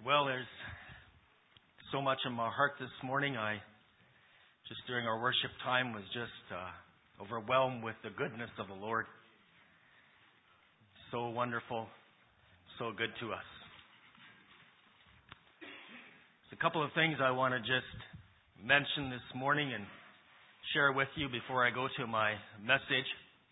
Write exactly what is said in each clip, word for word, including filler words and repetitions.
Well, there's so much in my heart this morning. I, just during our worship time, was just uh, overwhelmed with the goodness of the Lord. So wonderful, so good to us. There's a couple of things I want to just mention this morning and share with you before I go to my message.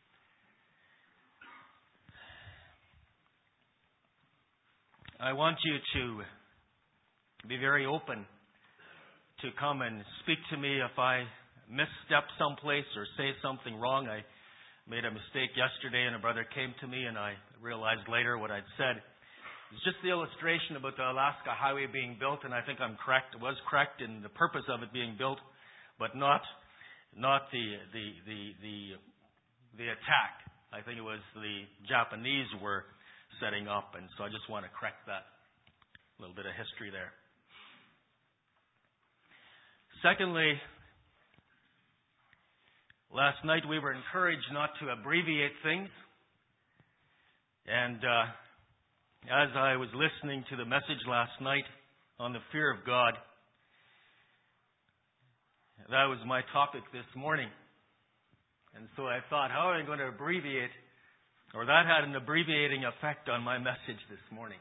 I want you to be very open to come and speak to me if I misstep someplace or say something wrong. I made a mistake yesterday and a brother came to me and I realized later what I'd said. It's just the illustration about the Alaska Highway being built, and I think I'm correct. It was correct in the purpose of it being built, but not not the the the the, the attack. I think it was the Japanese were setting up, and so I just want to correct that. A little bit of history there. Secondly, last night we were encouraged not to abbreviate things. And uh, as I was listening to the message last night on the fear of God, that was my topic this morning. And so I thought, how am I going to abbreviate? Or that had an abbreviating effect on my message this morning.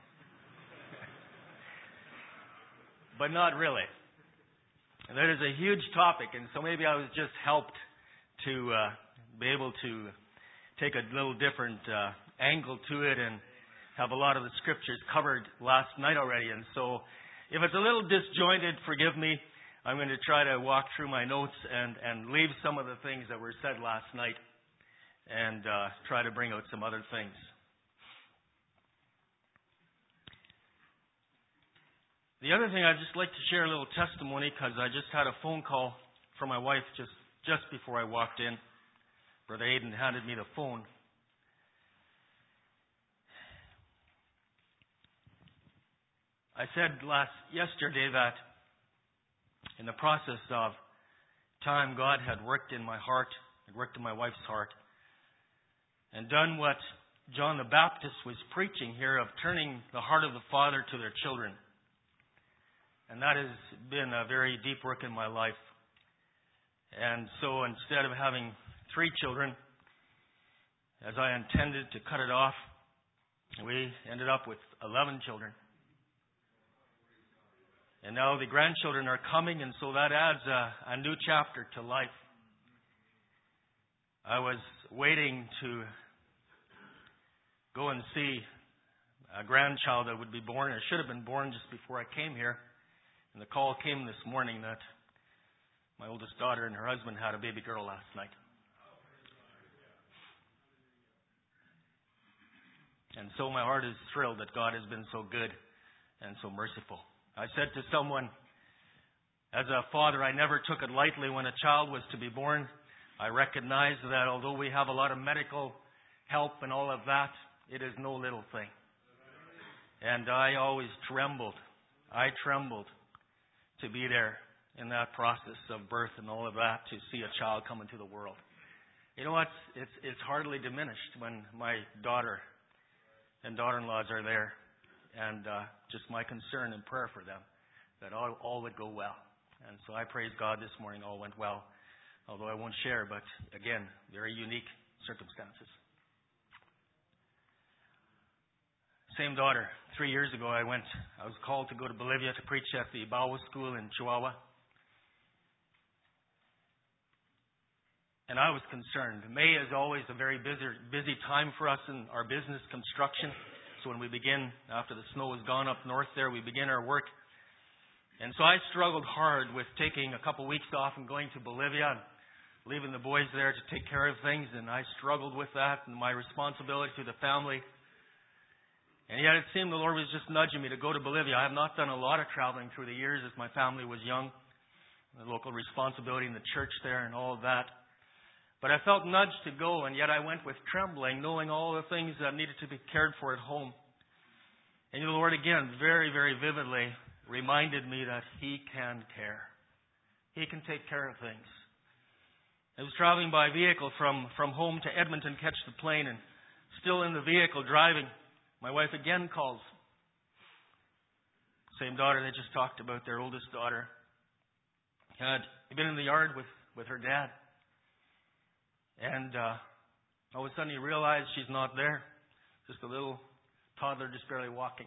But not really. And that is a huge topic, and so maybe I was just helped to uh, be able to take a little different uh, angle to it and have a lot of the scriptures covered last night already. And so if it's a little disjointed, forgive me. I'm going to try to walk through my notes and, and leave some of the things that were said last night and uh, try to bring out some other things. The other thing, I'd just like to share a little testimony because I just had a phone call from my wife just, just before I walked in. Brother Aiden handed me the phone. I said last yesterday that in the process of time, God had worked in my heart, had worked in my wife's heart, and done what John the Baptist was preaching here of turning the heart of the father to their children. And that has been a very deep work in my life. And so instead of having three children, as I intended to cut it off, we ended up with eleven children. And now the grandchildren are coming, and so that adds a, a new chapter to life. I was waiting to go and see a grandchild that would be born. It should have been born just before I came here. And the call came this morning that my oldest daughter and her husband had a baby girl last night. And so my heart is thrilled that God has been so good and so merciful. I said to someone, as a father, I never took it lightly when a child was to be born. I recognized that although we have a lot of medical help and all of that, it is no little thing. And I always trembled. I trembled. To be there in that process of birth and all of that, to see a child come into the world. You know what? It's, it's hardly diminished when my daughter and daughter-in-laws are there. And uh, just my concern and prayer for them, that all, all would go well. And so I praise God this morning all went well. Although I won't share, but again, very unique circumstances. Same daughter. Three years ago, I went, I was called to go to Bolivia to preach at the Bawa School in Chihuahua. And I was concerned. May is always a very busy, busy time for us in our business construction. So when we begin, after the snow is gone up north there, we begin our work. And so I struggled hard with taking a couple weeks off and going to Bolivia and leaving the boys there to take care of things. And I struggled with that and my responsibility to the family. And yet it seemed the Lord was just nudging me to go to Bolivia. I have not done a lot of traveling through the years as my family was young. The local responsibility in the church there and all of that. But I felt nudged to go, and yet I went with trembling, knowing all the things that needed to be cared for at home. And the Lord again, very, very vividly, reminded me that He can care. He can take care of things. I was traveling by vehicle from, from home to Edmonton, catch the plane, and still in the vehicle driving, my wife again calls. same daughter they just talked about, their oldest daughter, had been in the yard with, with her dad. And uh, all of a sudden he realized she's not there. Just a little toddler just barely walking.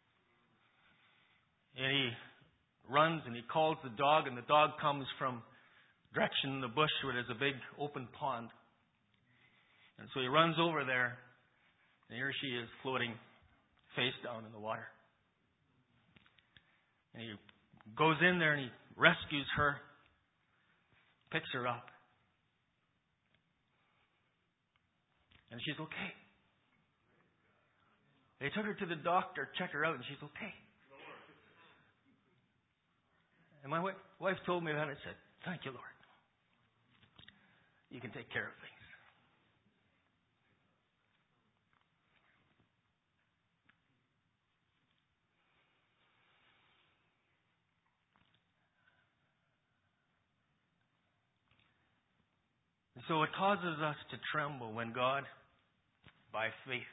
And he runs and he calls the dog, and the dog comes from direction in the bush where there's a big open pond. And so he runs over there, and here she is floating face down in the water. And he goes in there and he rescues her, picks her up. And she's okay. They took her to the doctor, checked her out, and she's okay. And my wife, wife told me that, and I said, thank you, Lord. You can take care of things. And so it causes us to tremble when God, by faith,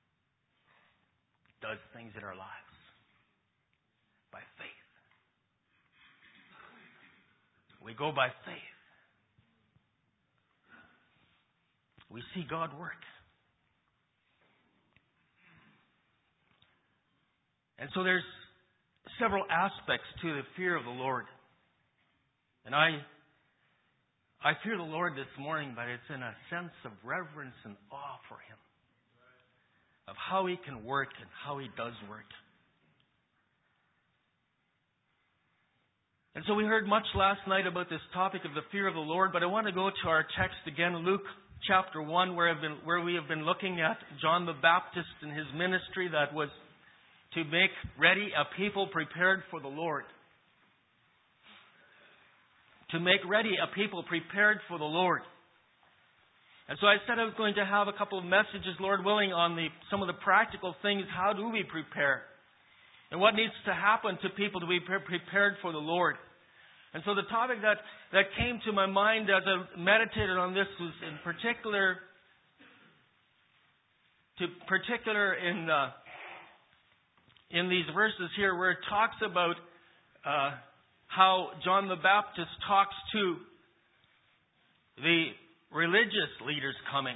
does things in our lives. By faith. We go by faith. We see God work. And so there's several aspects to the fear of the Lord. And I I fear the Lord this morning, but it's in a sense of reverence and awe for Him. Of how He can work and how He does work. And so we heard much last night about this topic of the fear of the Lord, but I want to go to our text again, Luke chapter one, where, I've been, where we have been looking at John the Baptist and his ministry that was to make ready a people prepared for the Lord. To make ready a people prepared for the Lord. And so I said I was going to have a couple of messages, Lord willing, on the some of the practical things. How do we prepare? And what needs to happen to people to be prepared for the Lord? And so the topic that, that came to my mind as I meditated on this was in particular, to particular in uh, in these verses here, where it talks about uh, how John the Baptist talks to the religious leaders coming.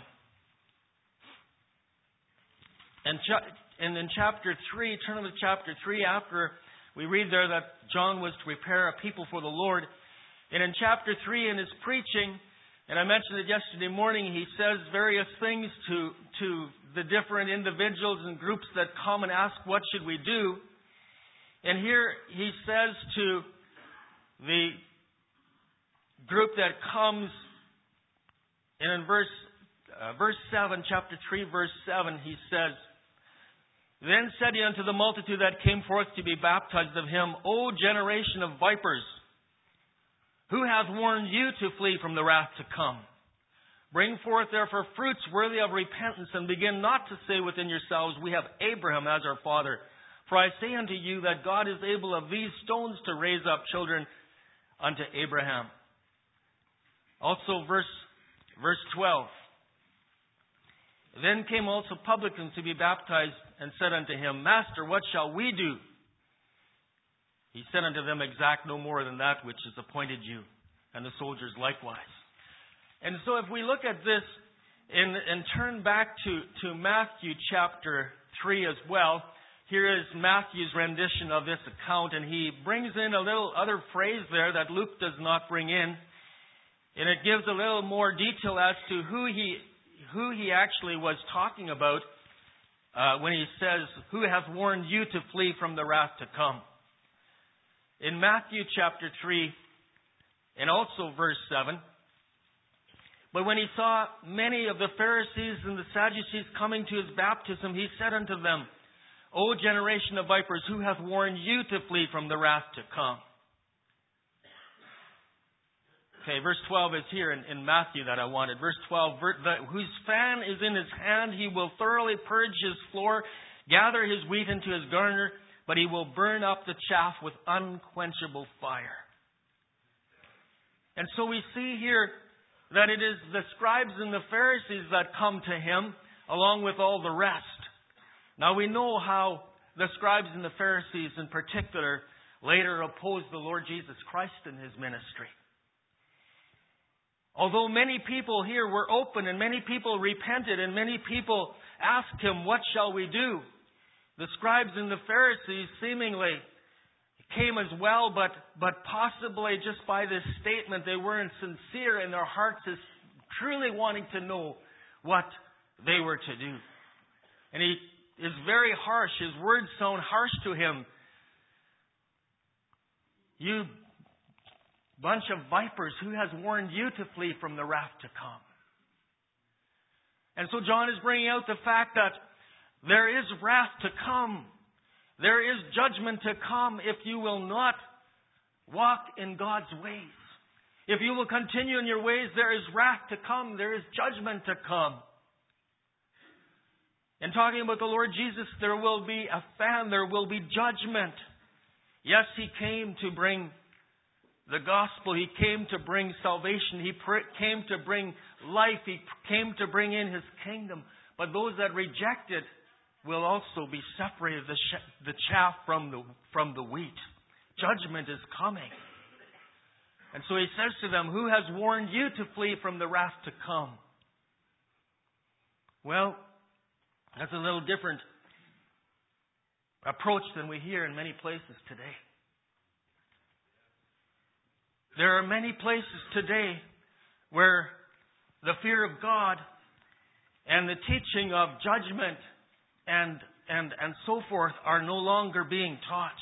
And, cha- and in chapter three, turn to chapter three, after we read there that John was to prepare a people for the Lord. And in chapter three, in his preaching, and I mentioned it yesterday morning, he says various things to, to the different individuals and groups that come and ask, what should we do? And here he says to the group that comes, and in verse uh, verse seven, chapter three, verse seven, he says, Then said he unto the multitude that came forth to be baptized of him, O generation of vipers, who hath warned you to flee from the wrath to come? Bring forth therefore fruits worthy of repentance, and begin not to say within yourselves, We have Abraham as our father. For I say unto you that God is able of these stones to raise up children unto Abraham. Also verse verse twelve. Then came also publicans to be baptized, and said unto him, Master, what shall we do? He said unto them, Exact no more than that which is appointed you, and the soldiers likewise. And so if we look at this and, and turn back to, to Matthew chapter three as well, here is Matthew's rendition of this account, and he brings in a little other phrase there that Luke does not bring in. And it gives a little more detail as to who he who he actually was talking about uh, when he says, Who hath warned you to flee from the wrath to come? In Matthew chapter three, and also verse seven, But when he saw many of the Pharisees and the Sadducees coming to his baptism, he said unto them, O generation of vipers, who hath warned you to flee from the wrath to come? Okay, verse twelve is here in, in Matthew that I wanted. Verse twelve, whose fan is in his hand, he will thoroughly purge his floor, gather his wheat into his garner, but he will burn up the chaff with unquenchable fire. And so we see here that it is the scribes and the Pharisees that come to him, along with all the rest. Now we know how the scribes and the Pharisees in particular later opposed the Lord Jesus Christ in His ministry. Although many people here were open and many people repented and many people asked Him, what shall we do? The scribes and the Pharisees seemingly came as well, but, but possibly just by this statement they weren't sincere in their hearts as truly wanting to know what they were to do. And He is very harsh. His words sound harsh to Him. You bunch of vipers, who has warned you to flee from the wrath to come? And so John is bringing out the fact that there is wrath to come. There is judgment to come if you will not walk in God's ways. If you will continue in your ways, there is wrath to come. There is judgment to come. And talking about the Lord Jesus, there will be a famine. There will be judgment. Yes, He came to bring the gospel. He came to bring salvation. He pr- came to bring life. He came to bring in His kingdom. But those that reject it will also be separated, the, sh- the chaff from the, from the wheat. Judgment is coming. And so He says to them, who has warned you to flee from the wrath to come? Well, that's a little different approach than we hear in many places today. There are many places today where the fear of God and the teaching of judgment and, and, and so forth are no longer being taught.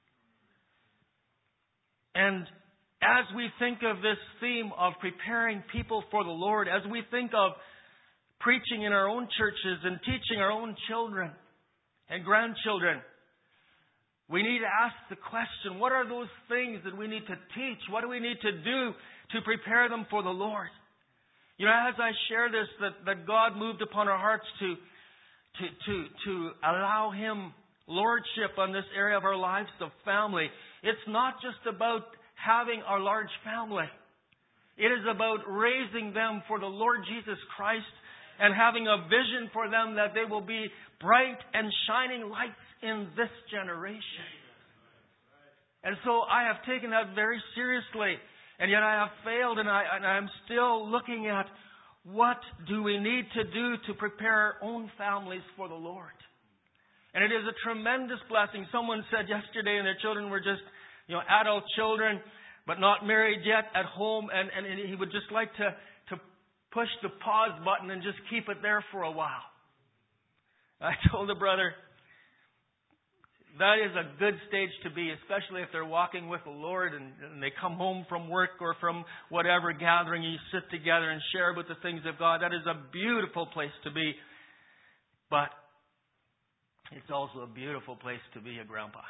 And as we think of this theme of preparing people for the Lord, as we think of preaching in our own churches and teaching our own children and grandchildren, we need to ask the question, what are those things that we need to teach? What do we need to do to prepare them for the Lord? You know, as I share this, that, that God moved upon our hearts to, to, to, to allow Him lordship on this area of our lives of family. It's not just about having a large family. It is about raising them for the Lord Jesus Christ and having a vision for them that they will be bright and shining lights in this generation. And so I have taken that very seriously, and yet I have failed, and I and I'm still looking at what do we need to do to prepare our own families for the Lord. And it is a tremendous blessing. Someone said yesterday, and their children were just, you know, adult children, but not married yet, at home, and, and he would just like to, to push the pause button and just keep it there for a while. I told the brother, that is a good stage to be, especially if they're walking with the Lord and, and they come home from work or from whatever gathering, you sit together and share about the things of God. That is a beautiful place to be. But it's also a beautiful place to be a grandpa.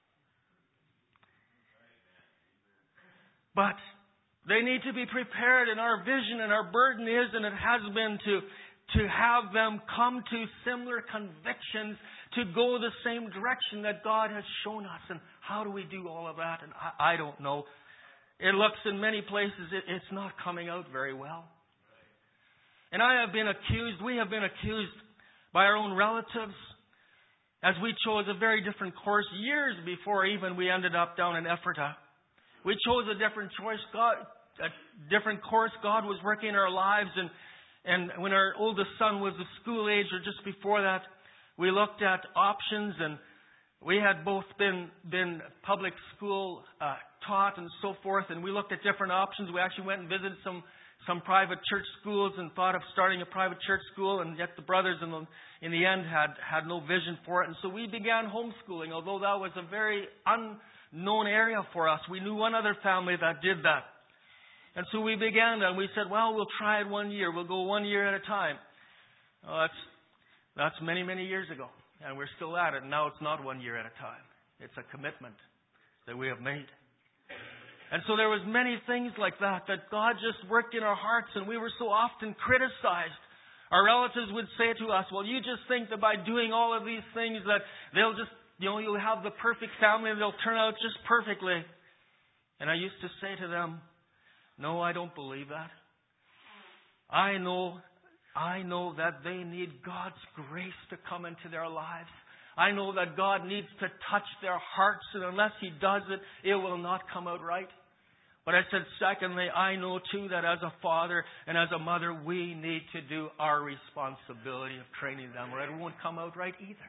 But they need to be prepared, and our vision and our burden is, and it has been, to, to have them come to similar convictions, to go the same direction that God has shown us. And how do we do all of that? And I, I don't know. It looks in many places it, it's not coming out very well. And I have been accused, we have been accused by our own relatives as we chose a very different course years before even we ended up down in Ephrata. We chose a different choice, God, a different course. God was working in our lives, and and when our oldest son was of school age, or just before that, we looked at options, and we had both been been public school uh, taught and so forth, and we looked at different options. We actually went and visited some some private church schools and thought of starting a private church school, and yet the brothers in the in the end had had no vision for it, and so we began homeschooling. Although that was a very unknown area for us, we knew one other family that did that, and so we began that. And we said, well, we'll try it one year. We'll go one year at a time. Well, that's That's many, many years ago, and we're still at it. And now it's not one year at a time. It's a commitment that we have made. And so there was many things like that that God just worked in our hearts, and we were so often criticized. Our relatives would say to us, well, you just think that by doing all of these things that they'll just, you know, you'll have the perfect family and they'll turn out just perfectly. And I used to say to them, no, I don't believe that. I know I know that they need God's grace to come into their lives. I know that God needs to touch their hearts, and unless He does it, it will not come out right. But I said, secondly, I know too that as a father and as a mother, we need to do our responsibility of training them, or it won't come out right either.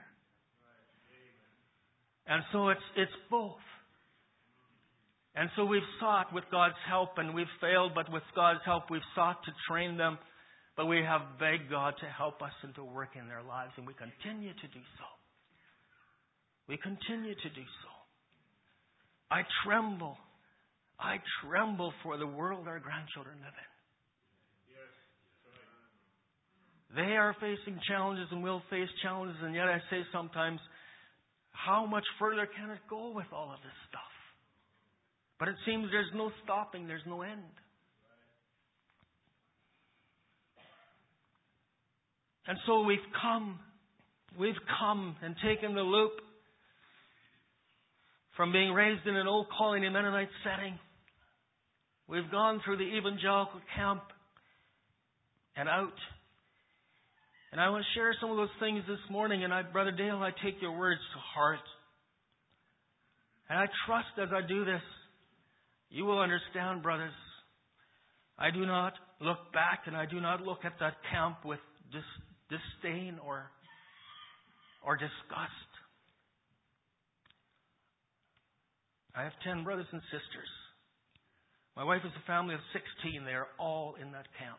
And so it's it's both. And so we've sought with God's help, and we've failed, but with God's help we've sought to train them. But we have begged God to help us and to work in their lives, and we continue to do so. We continue to do so. I tremble. I tremble for the world our grandchildren live in. They are facing challenges and will face challenges, and yet I say sometimes, how much further can it go with all of this stuff? But it seems there's no stopping, there's no end. And so we've come, we've come and taken the loop from being raised in an old colony Mennonite setting. We've gone through the evangelical camp and out. And I want to share some of those things this morning. And I, Brother Dale, I take your words to heart. And I trust as I do this, you will understand, brothers. I do not look back, and I do not look at that camp with dis- disdain or, or disgust. I have ten brothers and sisters. My wife is a family of sixteen. They are all in that camp.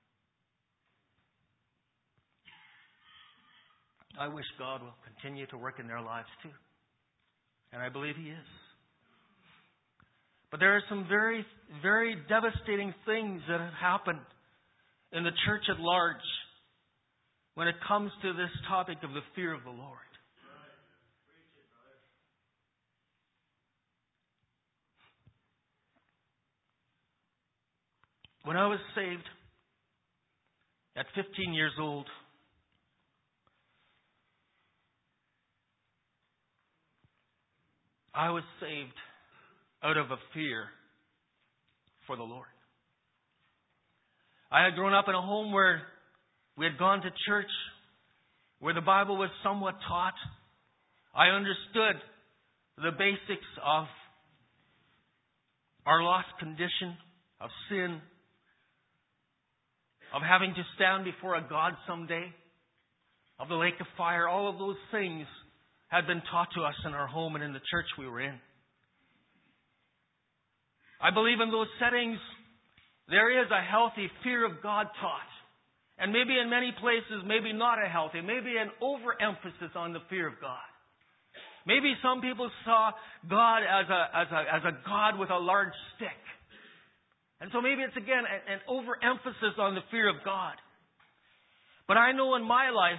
I wish God will continue to work in their lives too. And I believe He is. But there are some very, very devastating things that have happened in the church at large when it comes to this topic of the fear of the Lord. When I was saved at fifteen years old, I was saved out of a fear for the Lord. I had grown up in a home where we had gone to church, where the Bible was somewhat taught. I understood the basics of our lost condition, of sin, of having to stand before a God someday, of the lake of fire. All of those things had been taught to us in our home and in the church we were in. I believe in those settings there is a healthy fear of God taught. And maybe in many places, maybe not a healthy, maybe an overemphasis on the fear of God. Maybe some people saw God as a, as a, as a God with a large stick. And so maybe it's again an overemphasis on the fear of God. But I know in my life,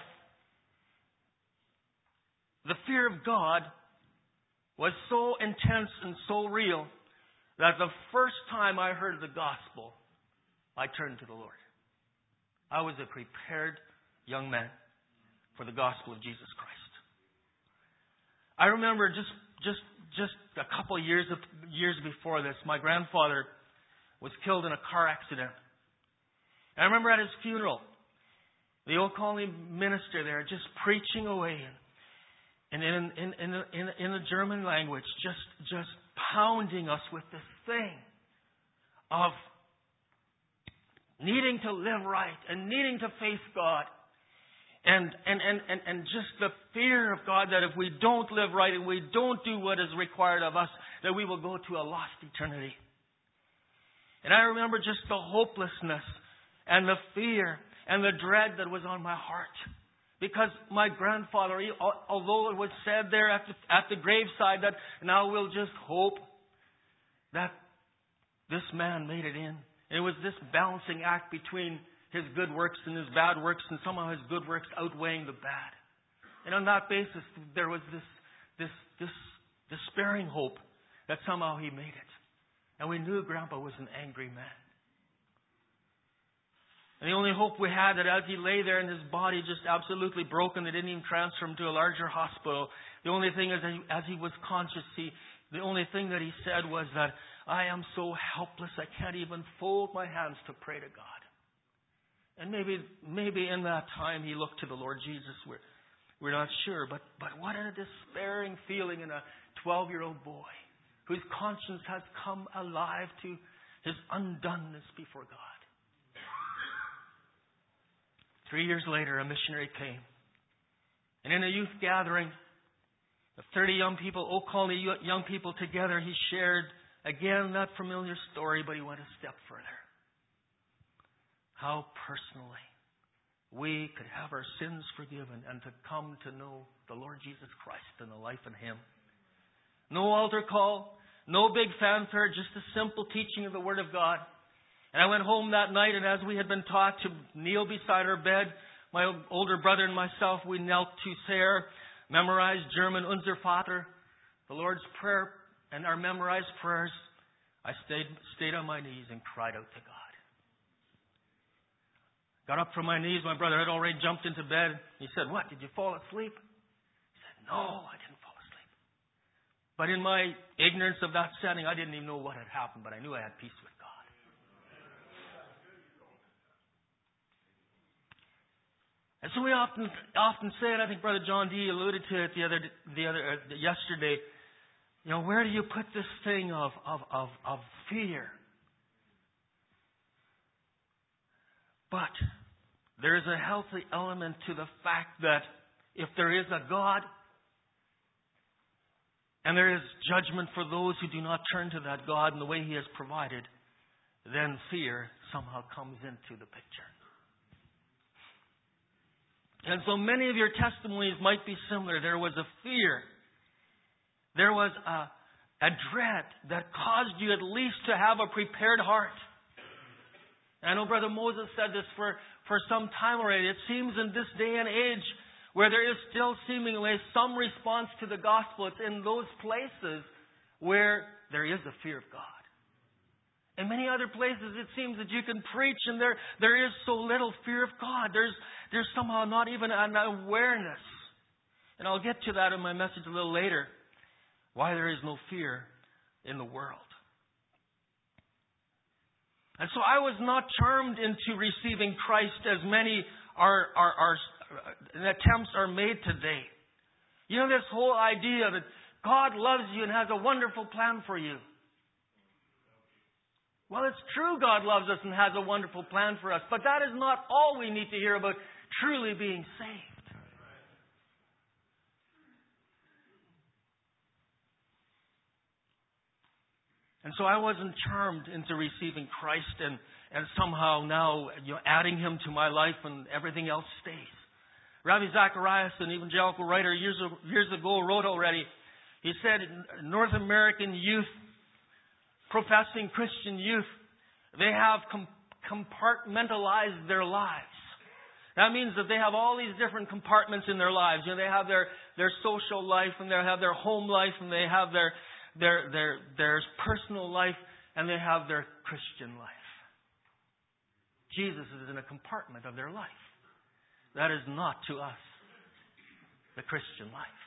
the fear of God was so intense and so real that the first time I heard the gospel, I turned to the Lord. I was a prepared young man for the gospel of Jesus Christ. I remember just just just a couple of years of, years before this, my grandfather was killed in a car accident. And I remember at his funeral, the Old Colony minister there just preaching away and in in in in, in the German language, just just pounding us with this thing of needing to live right and needing to face God. And, and, and, and, and just the fear of God that if we don't live right and we don't do what is required of us, that we will go to a lost eternity. And I remember just the hopelessness and the fear and the dread that was on my heart. Because my grandfather, although it was said there at the, at the graveside that now we'll just hope that this man made it in. It was this balancing act between his good works and his bad works, and somehow his good works outweighing the bad. And on that basis, there was this, this, this despairing hope that somehow he made it. And we knew Grandpa was an angry man. And the only hope we had that as he lay there and his body just absolutely broken, they didn't even transfer him to a larger hospital. The only thing is, as he was conscious, he, the only thing that he said was that, I am so helpless, I can't even fold my hands to pray to God. And maybe maybe in that time he looked to the Lord Jesus. Where We're not sure. But, but what a despairing feeling in a twelve-year-old boy whose conscience has come alive to his undoneness before God. Three years later, a missionary came. And in a youth gathering of thirty young people, Oak Colony young people together, he shared again that familiar story, but he went a step further. How personally we could have our sins forgiven and to come to know the Lord Jesus Christ and the life in Him. No altar call, no big fanfare, just a simple teaching of the Word of God. And I went home that night, and as we had been taught to kneel beside our bed, my older brother and myself, we knelt to Seher, memorized German Unser Vater, the Lord's Prayer, and our memorized prayers. I stayed, stayed on my knees and cried out to God. Got up from my knees. My brother had already jumped into bed. He said, "What, did you fall asleep?" I said, "No, I didn't fall asleep." But in my ignorance of that setting, I didn't even know what had happened, but I knew I had peace with God. And so we often often say, and I think Brother John D. alluded to it the other the other uh, yesterday. You know, where do you put this thing of of of, of fear? But there is a healthy element to the fact that if there is a God and there is judgment for those who do not turn to that God in the way He has provided, then fear somehow comes into the picture. And so many of your testimonies might be similar. There was a fear. There was a, a dread that caused you at least to have a prepared heart. I know Brother Moses said this for, for some time already. It seems in this day and age where there is still seemingly some response to the gospel, it's in those places where there is a fear of God. In many other places, it seems that you can preach and there, there is so little fear of God. There's, there's somehow not even an awareness. And I'll get to that in my message a little later. Why there is no fear in the world. And so I was not charmed into receiving Christ as many are, are, are, attempts are made today. You know, this whole idea that God loves you and has a wonderful plan for you. Well, it's true God loves us and has a wonderful plan for us, but that is not all we need to hear about truly being saved. And so I wasn't charmed into receiving Christ and, and somehow now, you know, adding Him to my life and everything else stays. Ravi Zacharias, an evangelical writer years, years ago, wrote already, he said, North American youth, professing Christian youth, they have com- compartmentalized their lives. That means that they have all these different compartments in their lives. You know, they have their, their social life, and they have their home life, and they have their Their, their, their personal life, and they have their Christian life. Jesus is in a compartment of their life. That is not to us the Christian life.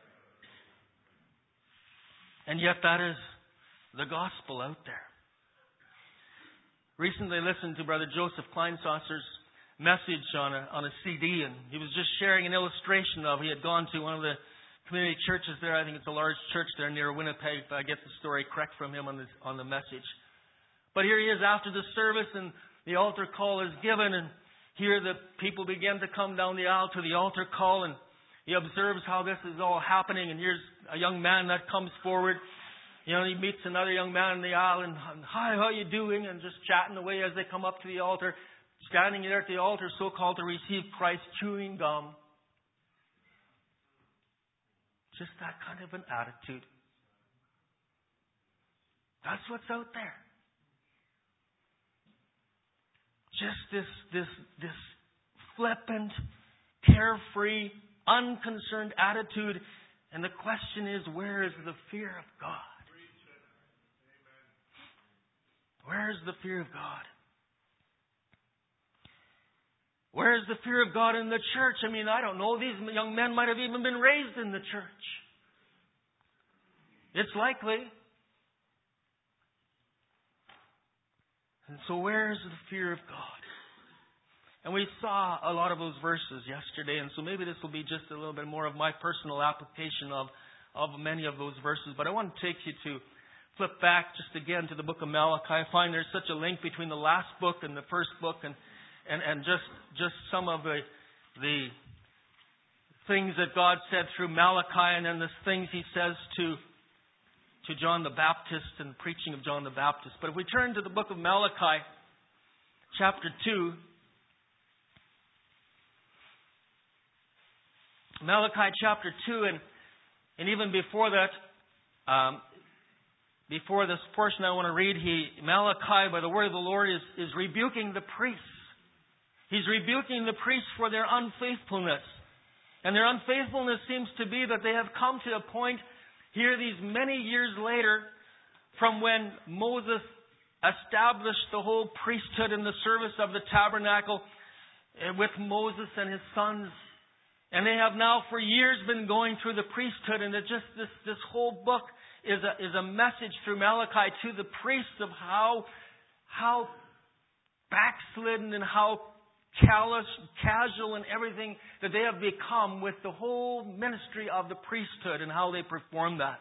And yet that is the gospel out there. Recently I listened to Brother Joseph Kleinsasser's message on a, on a C D, and he was just sharing an illustration of, he had gone to one of the community churches there. I think it's a large church there near Winnipeg, if I get the story correct from him on the, on the message. But here he is after the service, and the altar call is given, and here the people begin to come down the aisle to the altar call, and he observes how this is all happening, and here's a young man that comes forward. You know, he meets another young man in the aisle, and, "Hi, how you doing?" and just chatting away as they come up to the altar, standing there at the altar, so-called to receive Christ, chewing gum. Just that kind of an attitude. That's what's out there. Just this, this, this flippant, carefree, unconcerned attitude. And the question is, where is the fear of God? Where is the fear of God? Where is the fear of God in the church? I mean, I don't know. These young men might have even been raised in the church. It's likely. And so where is the fear of God? And we saw a lot of those verses yesterday, and so maybe this will be just a little bit more of my personal application of, of many of those verses. But I want to take you to flip back just again to the book of Malachi. I find there's such a link between the last book and the first book, and, and, and just, just some of the, the things that God said through Malachi, and then the things He says to, to John the Baptist and the preaching of John the Baptist. But if we turn to the book of Malachi, chapter two, Malachi chapter two, and, and even before that, um, before this portion I want to read, he Malachi, by the word of the Lord, is, is rebuking the priests. He's rebuking the priests for their unfaithfulness. And their unfaithfulness seems to be that they have come to a point here these many years later from when Moses established the whole priesthood in the service of the tabernacle with Moses and his sons. And they have now for years been going through the priesthood, and it just this, this whole book is a, is a message through Malachi to the priests of how, how backslidden and how callous, casual and everything that they have become with the whole ministry of the priesthood and how they perform that.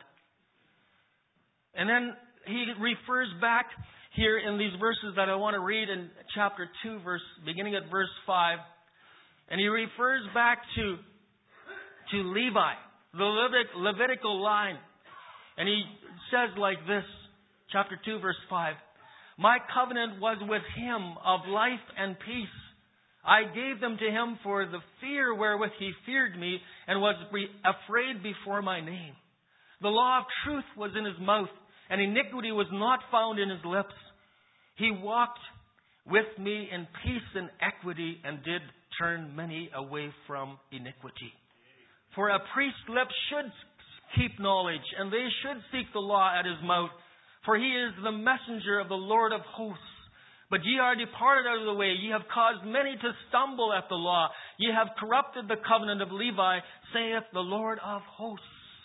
And then he refers back here in these verses that I want to read in chapter two, verse beginning at verse five. And he refers back to, to Levi, the Levit, Levitical line. And he says like this, chapter two, verse five. My covenant was with him of life and peace. I gave them to him for the fear wherewith he feared me and was afraid before my name. The law of truth was in his mouth, and iniquity was not found in his lips. He walked with me in peace and equity and did turn many away from iniquity. For a priest's lips should keep knowledge, and they should seek the law at his mouth. For he is the messenger of the Lord of hosts. But ye are departed out of the way. Ye have caused many to stumble at the law. Ye have corrupted the covenant of Levi, saith the Lord of hosts.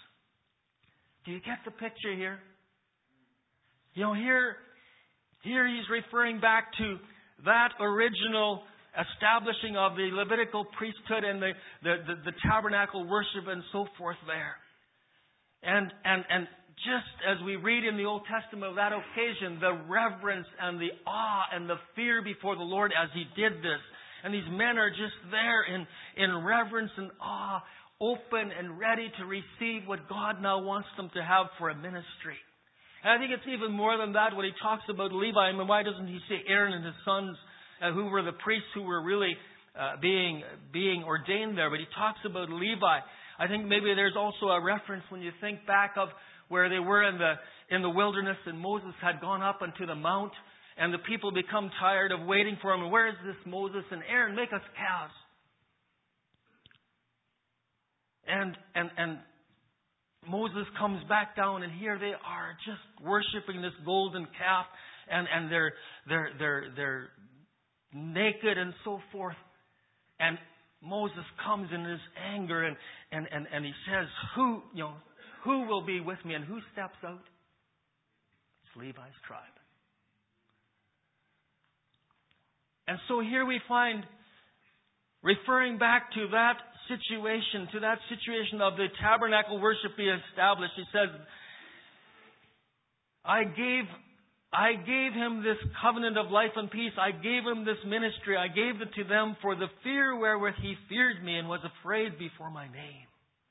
Do you get the picture here? You know, here, here he's referring back to that original establishing of the Levitical priesthood and the, the, the, the tabernacle worship and so forth there. And, and, and just as we read in the Old Testament of that occasion, the reverence and the awe and the fear before the Lord as He did this. And these men are just there in, in reverence and awe, open and ready to receive what God now wants them to have for a ministry. And I think it's even more than that when he talks about Levi. I mean, why doesn't he say Aaron and his sons, uh, who were the priests who were really uh, being being ordained there? But he talks about Levi. I think maybe there's also a reference when you think back of where they were in the in the wilderness and Moses had gone up onto the mount and the people become tired of waiting for him. And where is this Moses and Aaron? Make us calves. And and and Moses comes back down, and here they are just worshiping this golden calf, and, and they're they're they're they're naked and so forth. And Moses comes in his anger, and, and, and, and he says, Who you know, who will be with me? And who steps out? It's Levi's tribe. And so here we find, referring back to that situation, to that situation of the tabernacle worship he established, he says, I gave, I gave him this covenant of life and peace. I gave him this ministry. I gave it to them for the fear wherewith he feared me and was afraid before my name.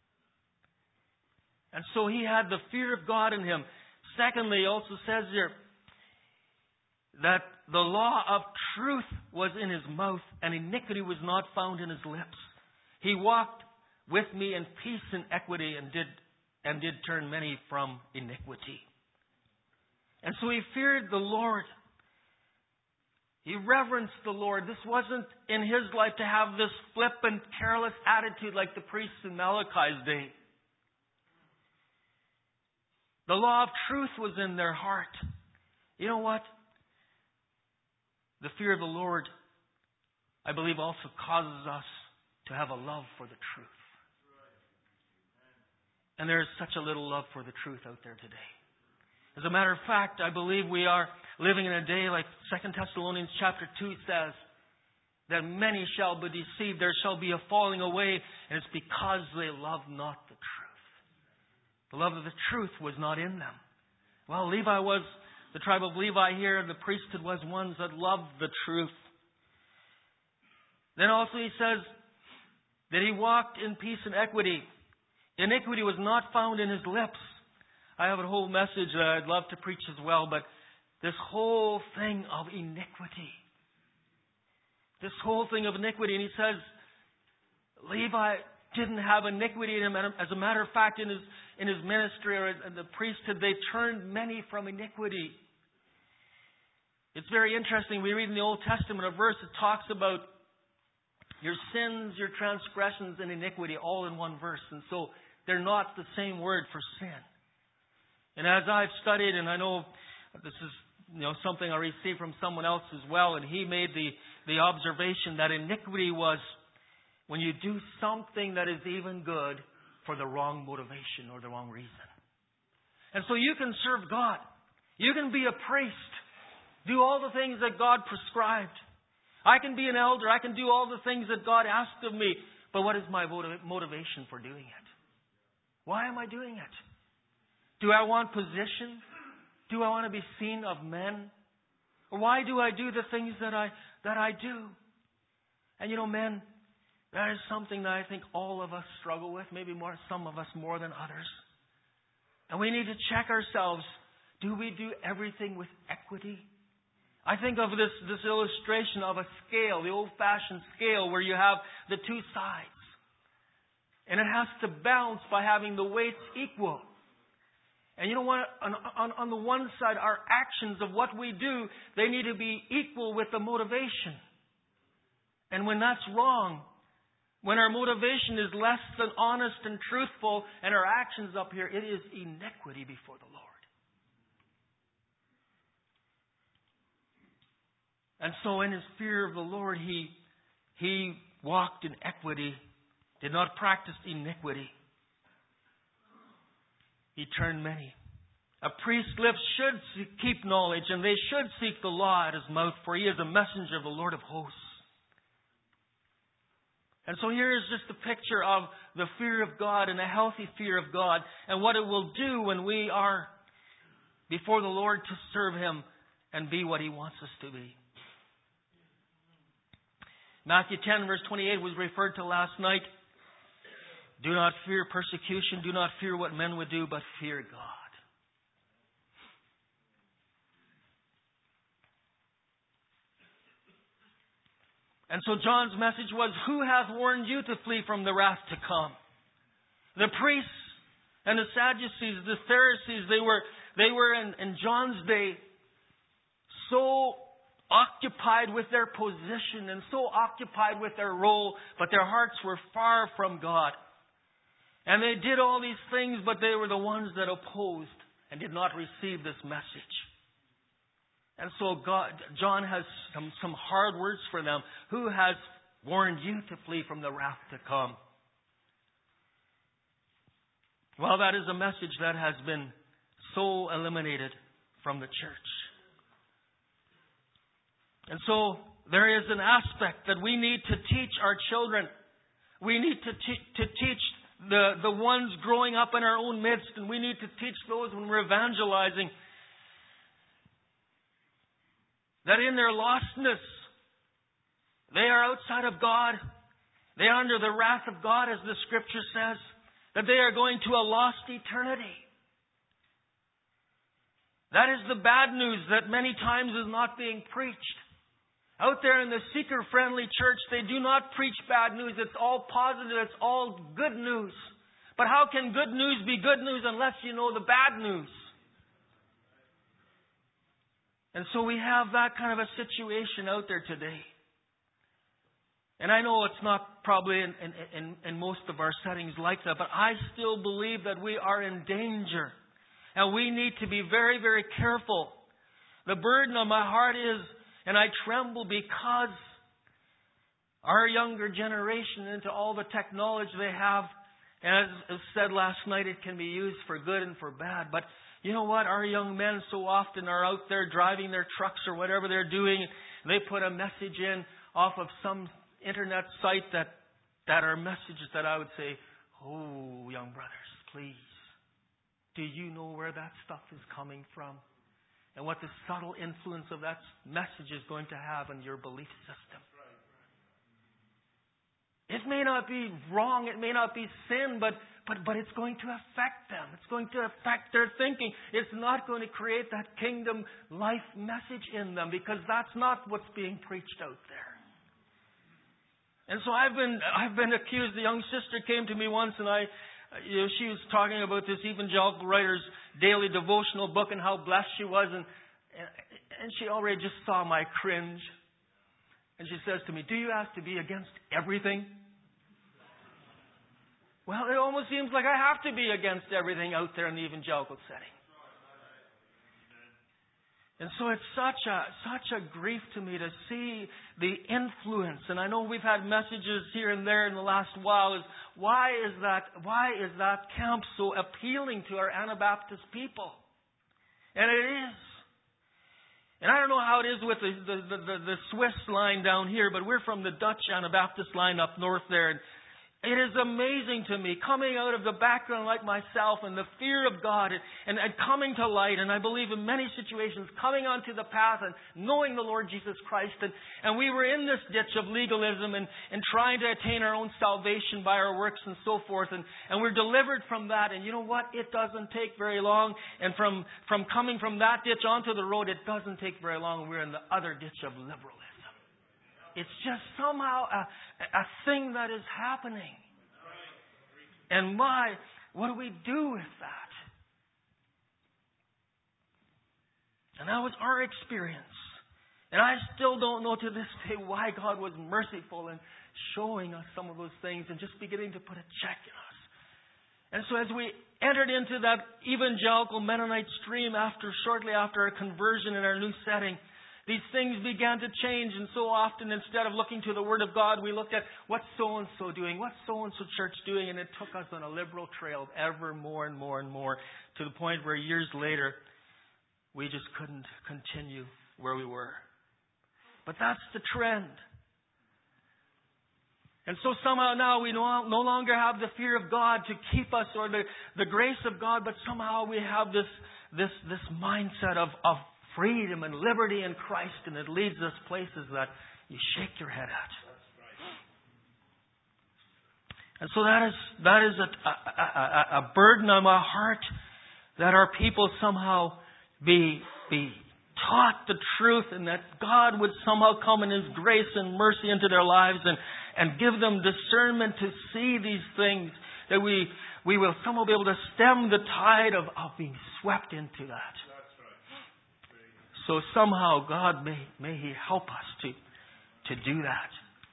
And so he had the fear of God in him. Secondly, he also says here that the law of truth was in his mouth and iniquity was not found in his lips. He walked with me in peace and equity and did and did turn many from iniquity. And so he feared the Lord. He reverenced the Lord. This wasn't in his life to have this flippant, careless attitude like the priests in Malachi's day. The law of truth was in their heart. You know what? The fear of the Lord, I believe, also causes us to have a love for the truth. And there is such a little love for the truth out there today. As a matter of fact, I believe we are living in a day like Second Thessalonians chapter two says, that many shall be deceived. There shall be a falling away, and it's because they love not the truth. The love of the truth was not in them. Well, Levi was, the tribe of Levi here, the priesthood was ones that loved the truth. Then also he says that he walked in peace and equity. Iniquity was not found in his lips. I have a whole message that I'd love to preach as well, but this whole thing of iniquity. This whole thing of iniquity. And he says, Levi didn't have iniquity in him. As a matter of fact, in his, in his ministry or in the priesthood, they turned many from iniquity. It's very interesting. We read in the Old Testament a verse that talks about your sins, your transgressions, and iniquity all in one verse. And so they're not the same word for sin. And as I've studied, and I know this is you know something I received from someone else as well, and he made the, the observation that iniquity was when you do something that is even good for the wrong motivation or the wrong reason. And so you can serve God. You can be a priest. Do all the things that God prescribed. I can be an elder. I can do all the things that God asked of me. But what is my motivation for doing it? Why am I doing it? Do I want position? Do I want to be seen of men? Or why do I do the things that I that I do? And you know, men, that is something that I think all of us struggle with. Maybe more, some of us more than others. And we need to check ourselves. Do we do everything with equity? I think of this, this illustration of a scale, the old-fashioned scale where you have the two sides. And it has to balance by having the weights equal. And you know what? On, on, on the one side, our actions of what we do, they need to be equal with the motivation. And when that's wrong, when our motivation is less than honest and truthful, and our actions up here, it is iniquity before the Lord. And so in his fear of the Lord, he, he walked in equity, did not practice iniquity. He turned many. A priest's lips should keep knowledge, and they should seek the law at his mouth, for he is a messenger of the Lord of hosts. And so here is just a picture of the fear of God and a healthy fear of God, and what it will do when we are before the Lord to serve him and be what he wants us to be. Matthew ten, verse twenty-eight was referred to last night. Do not fear persecution. Do not fear what men would do, but fear God. And so John's message was, who hath warned you to flee from the wrath to come? The priests and the Sadducees, the Pharisees, they were, they were in, in John's day so occupied with their position and so occupied with their role, but their hearts were far from God. And they did all these things, but they were the ones that opposed and did not receive this message. And so God, John has some, some hard words for them. Who has warned you to flee from the wrath to come? Well, that is a message that has been so eliminated from the church. And so there is an aspect that we need to teach our children. We need to, te- to teach the, the ones growing up in our own midst, and we need to teach those when we're evangelizing, that in their lostness, they are outside of God. They are under the wrath of God, as the Scripture says, that they are going to a lost eternity. That is the bad news that many times is not being preached. Out there in the seeker-friendly church, they do not preach bad news. It's all positive. It's all good news. But how can good news be good news unless you know the bad news? And so we have that kind of a situation out there today. And I know it's not probably in, in, in, in most of our settings like that, but I still believe that we are in danger. And we need to be very, very careful. The burden on my heart is, and I tremble because our younger generation, into all the technology they have, and as said last night, it can be used for good and for bad. But you know what? Our young men so often are out there driving their trucks or whatever they're doing. They put a message in off of some internet site that, that are messages that I would say, oh, young brothers, please, do you know where that stuff is coming from? And what the subtle influence of that message is going to have on your belief system. It may not be wrong, it may not be sin, but, but, but it's going to affect them. It's going to affect their thinking. It's not going to create that kingdom life message in them, because that's not what's being preached out there. And so I've been I've been accused. The young sister came to me once, and I, you know, she was talking about this evangelical writer's daily devotional book and how blessed she was, and and she already just saw my cringe. And she says to me, "Do you have to be against everything?" Well, it almost seems like I have to be against everything out there in the evangelical setting. And so it's such a such a grief to me to see the influence. And I know we've had messages here and there in the last while. Is why is that why is that camp so appealing to our Anabaptist people? And it is. And I don't know how it is with the the, the, the Swiss line down here, but we're from the Dutch Anabaptist line up north there. And it is amazing to me, coming out of the background like myself and the fear of God and, and, and coming to light, and I believe in many situations, coming onto the path and knowing the Lord Jesus Christ. And, and we were in this ditch of legalism and, and trying to attain our own salvation by our works and so forth. And, and we're delivered from that. And you know what? It doesn't take very long. And from, from coming from that ditch onto the road, it doesn't take very long. We're in the other ditch of liberalism. It's just somehow a, a thing that is happening. And my, what do we do with that? And that was our experience. And I still don't know to this day why God was merciful in showing us some of those things and just beginning to put a check in us. And so as we entered into that evangelical Mennonite stream after, shortly after our conversion in our new setting, these things began to change, and so often instead of looking to the Word of God, we looked at what's so-and-so doing, what's so-and-so church doing, and it took us on a liberal trail ever more and more and more to the point where years later, we just couldn't continue where we were. But that's the trend. And so somehow now we no, no longer have the fear of God to keep us, or the, the grace of God, but somehow we have this, this, this mindset of, of freedom and liberty in Christ, and it leads us places that you shake your head at. And so that is that is a, a, a burden on my heart, that our people somehow be be taught the truth, and that God would somehow come in His grace and mercy into their lives and, and give them discernment to see these things, that we we will somehow be able to stem the tide of, of being swept into that. So somehow God may, may He help us to, to do that.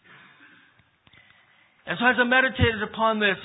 And so as I meditated upon this,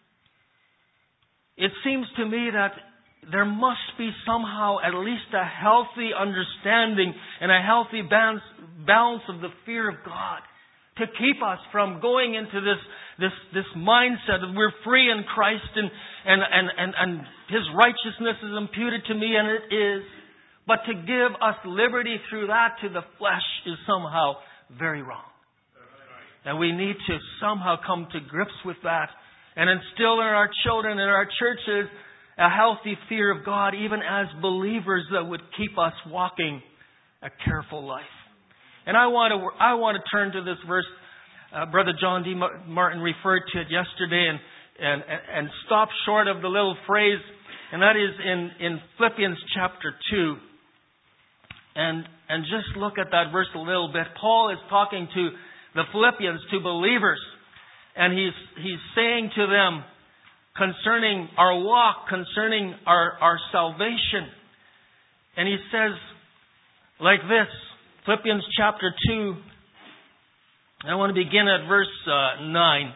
it seems to me that there must be somehow at least a healthy understanding and a healthy balance, balance of the fear of God to keep us from going into this, this, this mindset that we're free in Christ and, and, and, and, and His righteousness is imputed to me, and it is. But to give us liberty through that to the flesh is somehow very wrong. And we need to somehow come to grips with that and instill in our children and our churches a healthy fear of God, even as believers, that would keep us walking a careful life. And I want to I want to turn to this verse. Uh, Brother John D. Martin referred to it yesterday, and, and, and stop short of the little phrase, and that is in, in Philippians chapter two. And and just look at that verse a little bit. Paul is talking to the Philippians, to believers, and he's he's saying to them concerning our walk, concerning our, our salvation. And he says like this, Philippians chapter two, I want to begin at verse uh, nine.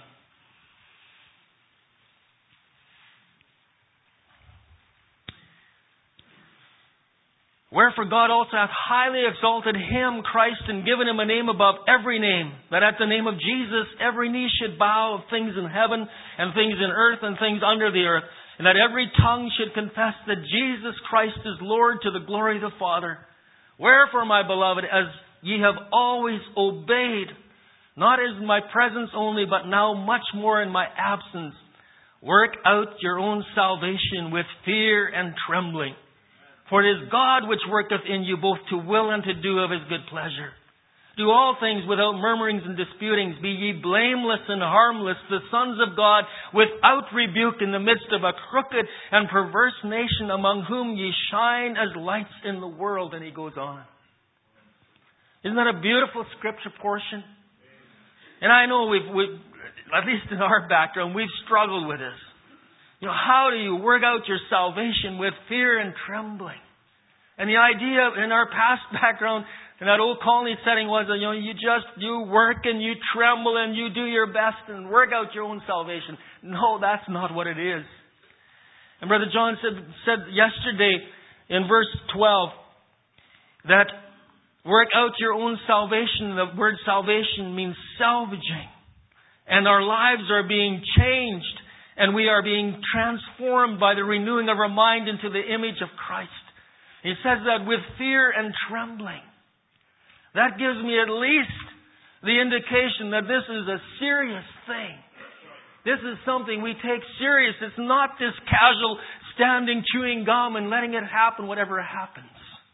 Wherefore God also hath highly exalted Him, Christ, and given Him a name above every name, that at the name of Jesus every knee should bow, of things in heaven, and things in earth, and things under the earth, and that every tongue should confess that Jesus Christ is Lord, to the glory of the Father. Wherefore, my beloved, as ye have always obeyed, not as in my presence only, but now much more in my absence. Work out your own salvation with fear and trembling. For it is God which worketh in you both to will and to do of His good pleasure. Do all things without murmurings and disputings. Be ye blameless and harmless, the sons of God, without rebuke in the midst of a crooked and perverse nation, among whom ye shine as lights in the world. And he goes on. Isn't that a beautiful scripture portion? And I know we've, we've, at least in our background, we've struggled with this. You know, how do you work out your salvation with fear and trembling? And the idea in our past background, in that old colony setting, was that, you know, you just, you work and you tremble and you do your best and work out your own salvation. No, that's not what it is. And Brother John said, said yesterday in verse twelve that work out your own salvation. The word salvation means salvaging. And our lives are being changed and we are being transformed by the renewing of our mind into the image of Christ. He says that with fear and trembling. That gives me at least the indication that this is a serious thing. This is something we take serious. It's not this casual standing, chewing gum and letting it happen, whatever happens.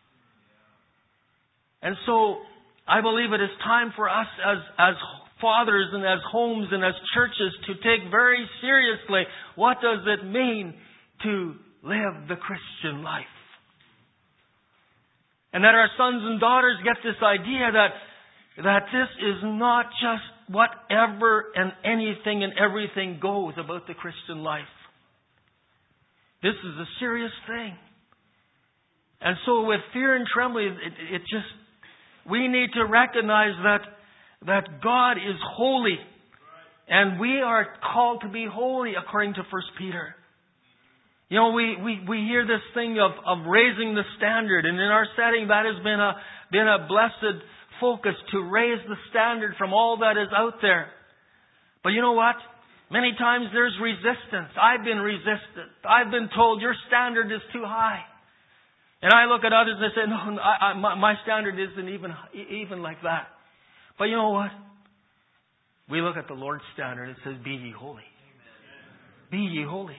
And so, I believe it is time for us as, as fathers and as homes and as churches to take very seriously what does it mean to live the Christian life. And that our sons and daughters get this idea that, that this is not just whatever and anything and everything goes about the Christian life. This is a serious thing. And so with fear and trembling, it, it just, we need to recognize that, that God is holy. And we are called to be holy according to First Peter. You know, we, we, we hear this thing of, of raising the standard. And in our setting, that has been a, been a blessed focus to raise the standard from all that is out there. But you know what? Many times there's resistance. I've been resistant. I've been told your standard is too high. And I look at others and I say, no, I, I, my, my standard isn't even, even like that. But you know what? We look at the Lord's standard. It says, be ye holy. Amen. Be ye holy.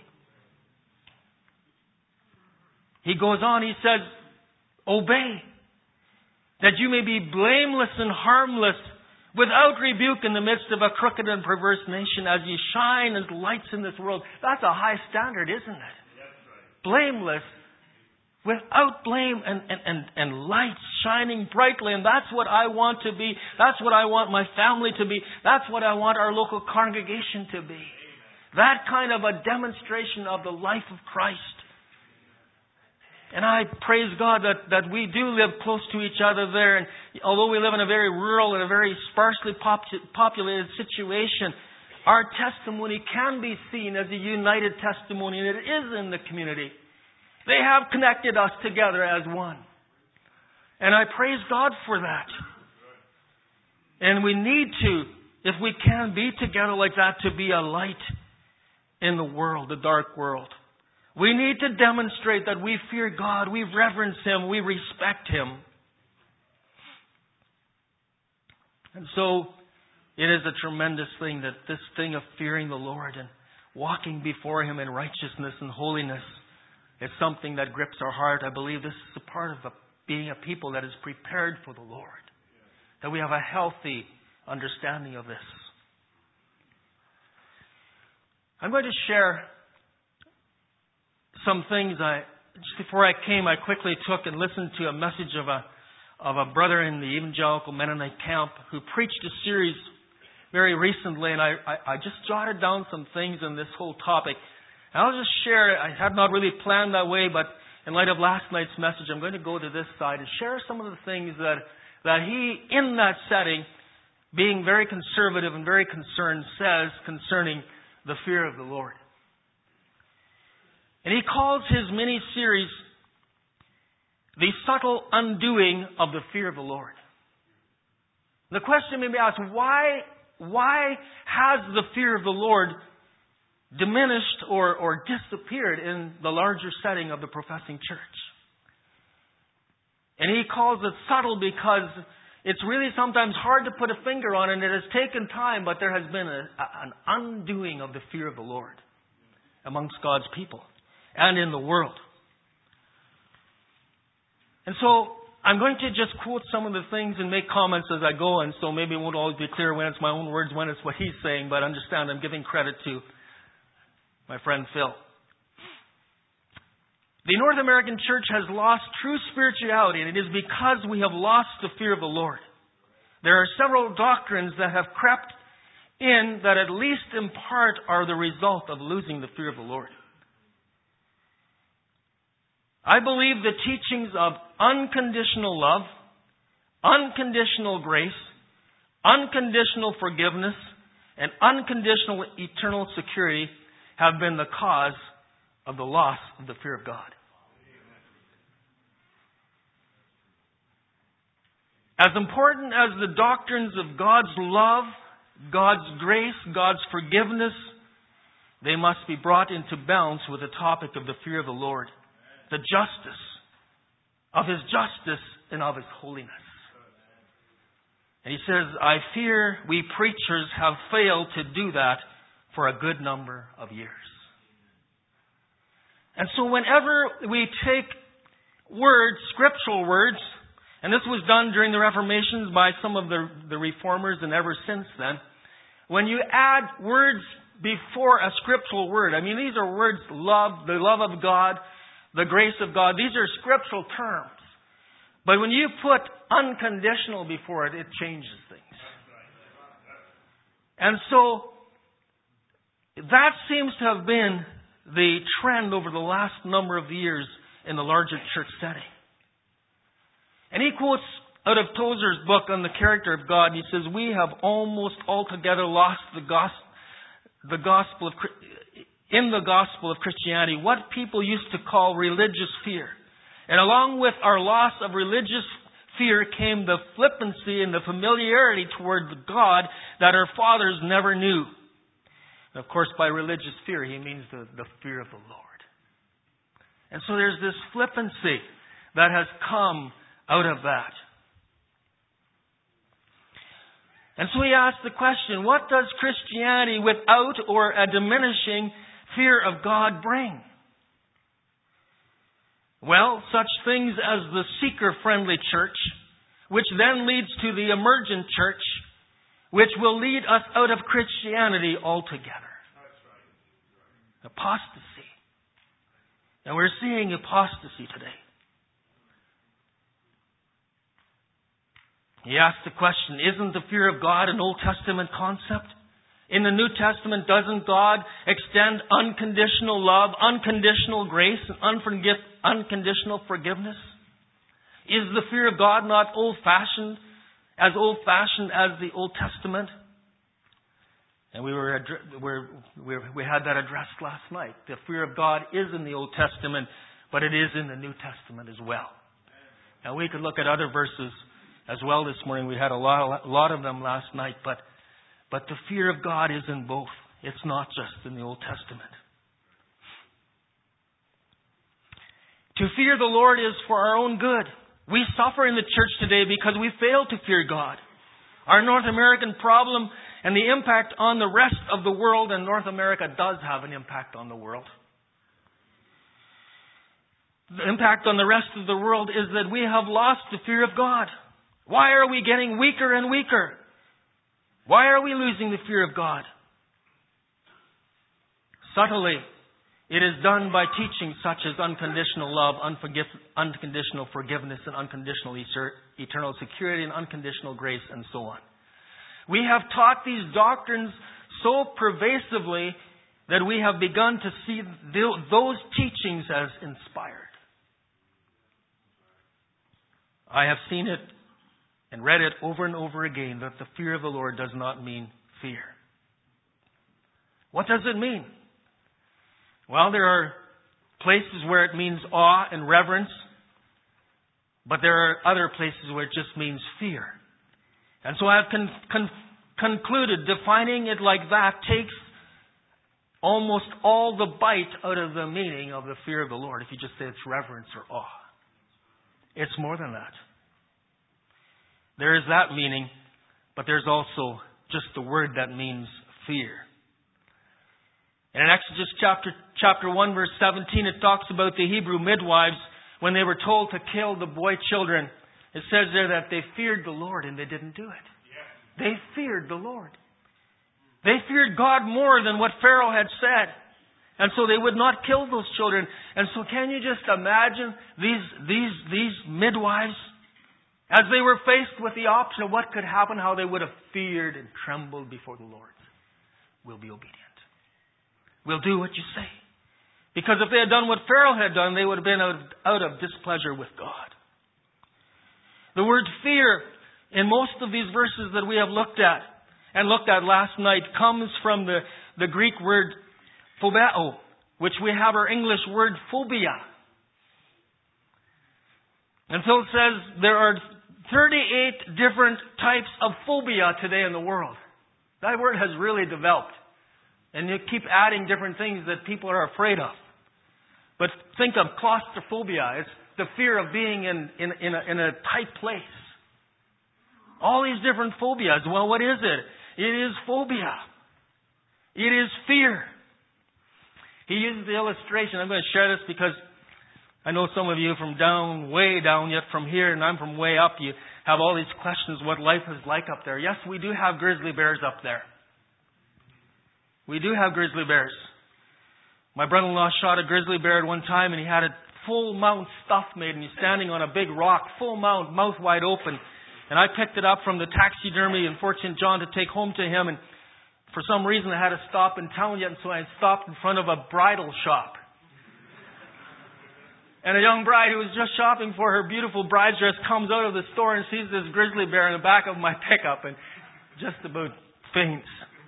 He goes on, he says, obey, that you may be blameless and harmless, without rebuke in the midst of a crooked and perverse nation, as ye shine as lights in this world. That's a high standard, isn't it? That's right. Blameless, without blame and, and, and, and lights shining brightly. And that's what I want to be. That's what I want my family to be. That's what I want our local congregation to be. That kind of a demonstration of the life of Christ. And I praise God that, that we do live close to each other there. And although we live in a very rural and a very sparsely pop- populated situation, our testimony can be seen as a united testimony, and it is in the community. They have connected us together as one. And I praise God for that. And we need to, if we can be together like that, to be a light in the world, the dark world. We need to demonstrate that we fear God, we reverence Him, we respect Him. And so, it is a tremendous thing that this thing of fearing the Lord and walking before Him in righteousness and holiness is something that grips our heart. I believe this is a part of a, being a people that is prepared for the Lord. That we have a healthy understanding of this. I'm going to share some things. I just before I came, I quickly took and listened to a message of a of a brother in the Evangelical Mennonite camp who preached a series very recently, and I, I, I just jotted down some things on this whole topic. And I'll just share. I had not really planned that way, but in light of last night's message, I'm going to go to this side and share some of the things that that he, in that setting, being very conservative and very concerned, says concerning the fear of the Lord. And he calls his mini-series The Subtle Undoing of the Fear of the Lord. The question may be asked, why, why has the fear of the Lord diminished or, or disappeared in the larger setting of the professing church? And he calls it subtle because It's really sometimes hard to put a finger on it, and it has taken time, but there has been a, an undoing of the fear of the Lord amongst God's people and in the world. And so I'm going to just quote some of the things and make comments as I go, and so maybe it won't always be clear when it's my own words, when it's what he's saying, but understand I'm giving credit to my friend Phil. The North American church has lost true spirituality, and it is because we have lost the fear of the Lord. There are several doctrines that have crept in that at least in part are the result of losing the fear of the Lord. I believe the teachings of unconditional love, unconditional grace, unconditional forgiveness, and unconditional eternal security have been the cause of the loss of the fear of God. As important as the doctrines of God's love, God's grace, God's forgiveness, they must be brought into balance with the topic of the fear of the Lord, the justice of His justice and of His holiness. And he says, I fear we preachers have failed to do that for a good number of years. And so whenever we take words, scriptural words, and this was done during the Reformations by some of the, the reformers and ever since then, when you add words before a scriptural word, I mean, these are words, love, the love of God, the grace of God, these are scriptural terms. But when you put unconditional before it, it changes things. And so, that seems to have been the trend over the last number of years in the larger church setting. And he quotes out of Tozer's book on the character of God. He says, we have almost altogether lost the gospel, the gospel of, in the gospel of Christianity, what people used to call religious fear. And along with our loss of religious fear came the flippancy and the familiarity toward God that our fathers never knew. And of course, by religious fear, he means the, the fear of the Lord. And so there's this flippancy that has come out of that. And so he asks the question, what does Christianity without or a diminishing fear of God bring? Well, such things as the seeker-friendly church, which then leads to the emergent church, which will lead us out of Christianity altogether. Apostasy. And we're seeing apostasy today. He asked the question, isn't the fear of God an Old Testament concept? In the New Testament, doesn't God extend unconditional love, unconditional grace, and unforgive, unconditional forgiveness? Is the fear of God not old-fashioned, as old-fashioned as the Old Testament? And we were, we're, we're, we had that addressed last night. The fear of God is in the Old Testament, but it is in the New Testament as well. And we could look at other verses as well this morning. We had a lot, a lot of them last night, but But the fear of God is in both. It's not just in the Old Testament. To fear the Lord is for our own good. We suffer in the church today because we fail to fear God. Our North American problem and the impact on the rest of the world, and North America does have an impact on the world. The impact on the rest of the world is that we have lost the fear of God. Why are we getting weaker and weaker? Why are we losing the fear of God? Subtly, it is done by teachings such as unconditional love, unconditional forgiveness, and unconditional eternal security, and unconditional grace, and so on. We have taught these doctrines so pervasively that we have begun to see those teachings as inspired. I have seen it and read it over and over again that the fear of the Lord does not mean fear. What does it mean? Well, there are places where it means awe and reverence, but there are other places where it just means fear. And so I have con- con- concluded defining it like that takes almost all the bite out of the meaning of the fear of the Lord if you just say it's reverence or awe. It's more than that. There is that meaning, but there's also just the word that means fear. And in Exodus chapter, chapter one, verse seventeen, it talks about the Hebrew midwives when they were told to kill the boy children. It says there that they feared the Lord and they didn't do it. They feared the Lord. They feared God more than what Pharaoh had said. And so they would not kill those children. And so can you just imagine these, these, these midwives, as they were faced with the option of what could happen, how they would have feared and trembled before the Lord. We'll be obedient. We'll do what you say. Because if they had done what Pharaoh had done, they would have been out, out of displeasure with God. The word fear in most of these verses that we have looked at and looked at last night comes from the, the Greek word phobeo, which we have our English word phobia. And so it says there are thirty-eight different types of phobia today in the world. That word has really developed. And you keep adding different things that people are afraid of. But think of claustrophobia. It's the fear of being in, in, in, a, in a tight place. All these different phobias. Well, what is it? It is phobia. It is fear. He uses the illustration. I'm going to share this because I know some of you from down, way down, yet from here, and I'm from way up, you have all these questions what life is like up there. Yes, we do have grizzly bears up there. We do have grizzly bears. My brother-in-law shot a grizzly bear at one time, and he had a full mount stuff made, and he's standing on a big rock, full mount, mouth wide open. And I picked it up from the taxidermy in Fort Saint John to take home to him, and for some reason I had to stop in town yet, and so I stopped in front of a bridal shop. And a young bride who was just shopping for her beautiful bride dress comes out of the store and sees this grizzly bear in the back of my pickup and just about faints.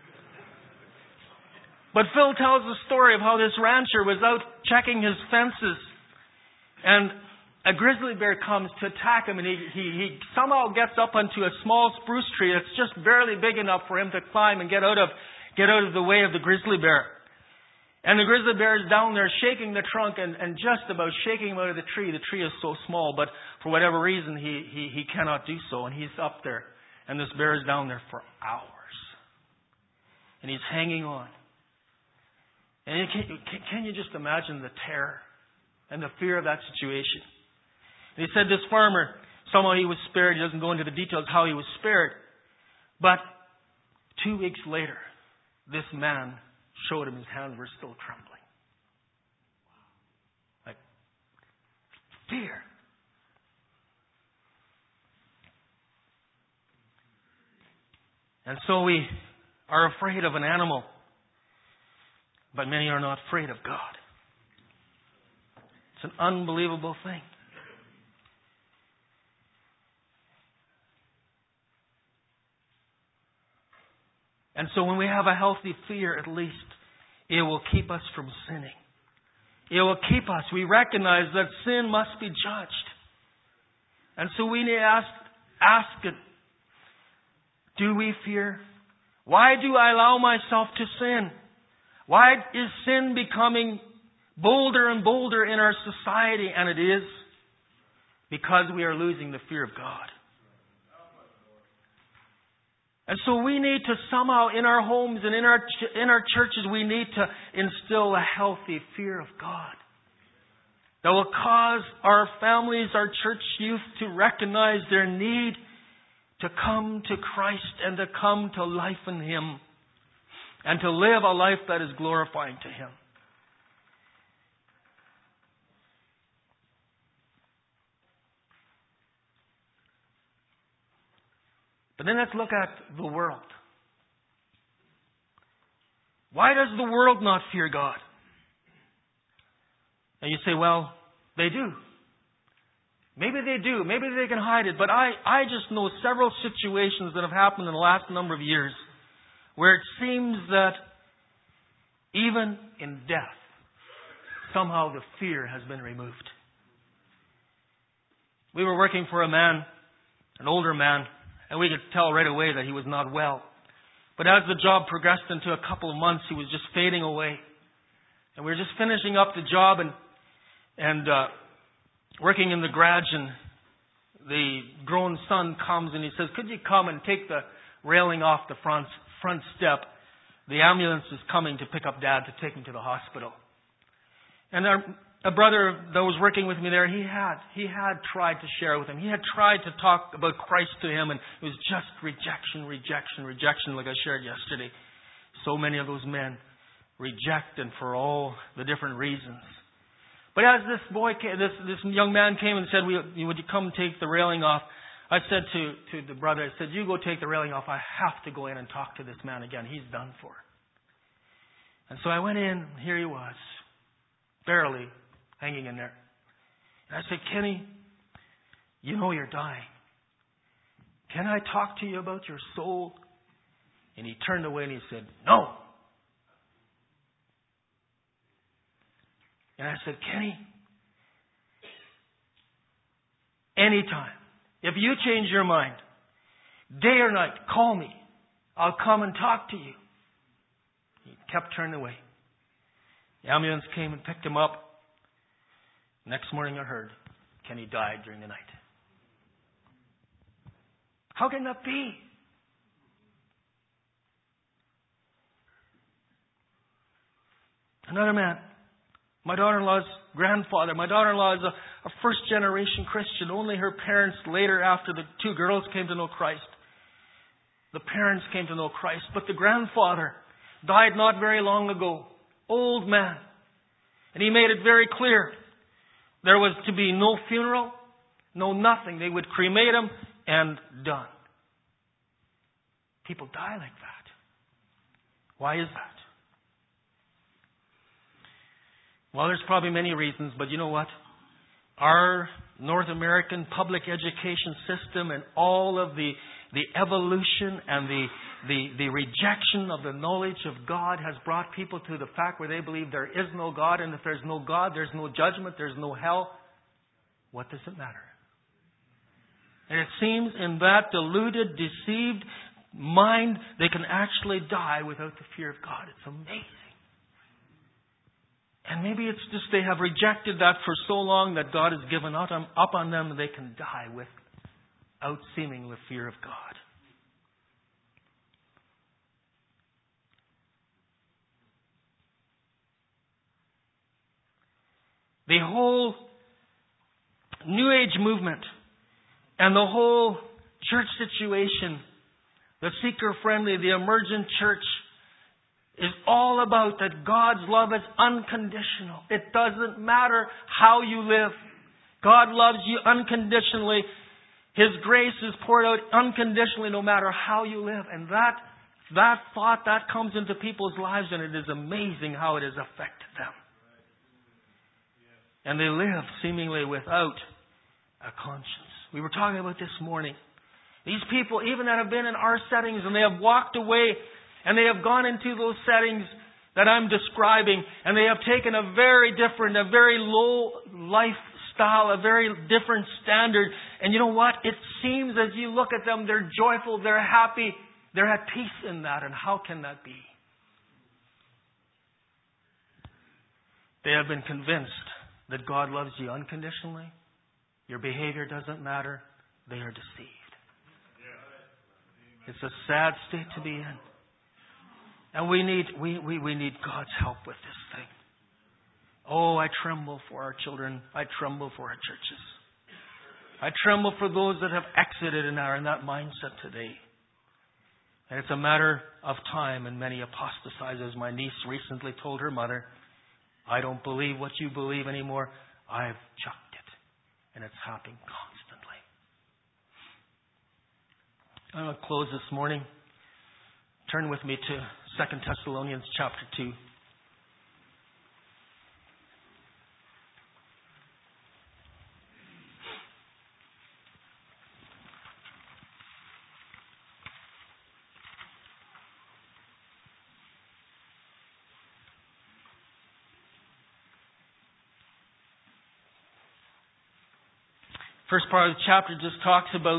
But Phil tells the story of how this rancher was out checking his fences, and a grizzly bear comes to attack him, and he, he, he somehow gets up onto a small spruce tree that's just barely big enough for him to climb and get out of get out of the way of the grizzly bear. And the grizzly bear is down there shaking the trunk and, and just about shaking him out of the tree. The tree is so small, but for whatever reason, he, he, he cannot do so. And he's up there. And this bear is down there for hours. And he's hanging on. And you can, can, can you just imagine the terror and the fear of that situation? And he said this farmer, somehow he was spared. He doesn't go into the details how he was spared. But two weeks later, this man showed him his hands were still trembling. Like fear. And so we are afraid of an animal, but many are not afraid of God. It's an unbelievable thing. And so when we have a healthy fear, at least, it will keep us from sinning. It will keep us. We recognize that sin must be judged. And so we need to ask, ask it, do we fear? Why do I allow myself to sin? Why is sin becoming bolder and bolder in our society? And it is because we are losing the fear of God. And so we need to somehow, in our homes and in our in our churches, we need to instill a healthy fear of God that will cause our families, our church youth to recognize their need to come to Christ and to come to life in Him and to live a life that is glorifying to Him. But then let's look at the world. Why does the world not fear God? And you say, well, they do. Maybe they do. Maybe they can hide it. But I, I just know several situations that have happened in the last number of years where it seems that even in death, somehow the fear has been removed. We were working for a man, an older man, and we could tell right away that he was not well. But as the job progressed into a couple of months, he was just fading away. And we were just finishing up the job and and uh, working in the garage, and the grown son comes and he says, could you come and take the railing off the front, front step? The ambulance is coming to pick up Dad to take him to the hospital. And our, a brother that was working with me there, he had, he had tried to share with him. He had tried to talk about Christ to him, and it was just rejection, rejection, rejection, like I shared yesterday. So many of those men reject, and for all the different reasons. But as this boy, came, this this young man came and said, "Would you come take the railing off?" I said to, to the brother, I said, "You go take the railing off. I have to go in and talk to this man again. He's done for." And so I went in, and here he was, barely hanging in there. And I said, "Kenny, you know you're dying. Can I talk to you about your soul?" And he turned away and he said, "No." And I said, "Kenny, anytime, if you change your mind, day or night, call me. I'll come and talk to you." He kept turning away. The ambulance came and picked him up. Next morning I heard Kenny died during the night. How can that be? Another man, my daughter-in-law's grandfather. My daughter-in-law is a, a first-generation Christian. Only her parents later, after the two girls came to know Christ, the parents came to know Christ. But the grandfather died not very long ago. Old man. And he made it very clear. There was to be no funeral, no nothing. They would cremate him and done. People die like that. Why is that? Well, there's probably many reasons, but you know what? Our North American public education system and all of the, the evolution and the, the, the rejection of the knowledge of God has brought people to the fact where they believe there is no God, and if there's no God, there's no judgment, there's no hell. What does it matter? And it seems in that deluded, deceived mind, they can actually die without the fear of God. It's amazing. And maybe it's just they have rejected that for so long that God has given up on them and they can die without seeming with fear of God. The whole New Age movement and the whole church situation, the seeker-friendly, the emergent church, is all about that God's love is unconditional. It doesn't matter how you live. God loves you unconditionally. His grace is poured out unconditionally no matter how you live. And that, that thought, that comes into people's lives, and it is amazing how it has affected them. And they live seemingly without a conscience. We were talking about this morning. These people, even that have been in our settings, and they have walked away and they have gone into those settings that I'm describing, and they have taken a very different, a very low lifestyle, a very different standard. And you know what? It seems as you look at them, they're joyful, they're happy, they're at peace in that. And how can that be? They have been convinced that God loves you unconditionally. Your behavior doesn't matter. They are deceived. It's a sad state to be in. And we need we, we, we need God's help with this thing. Oh, I tremble for our children. I tremble for our churches. I tremble for those that have exited and are in that mindset today. And it's a matter of time, and many apostatize. As my niece recently told her mother, "I don't believe what you believe anymore. I've chucked it." And it's happening constantly. I'm going to close this morning. Turn with me to Second Thessalonians chapter two. First part of the chapter just talks about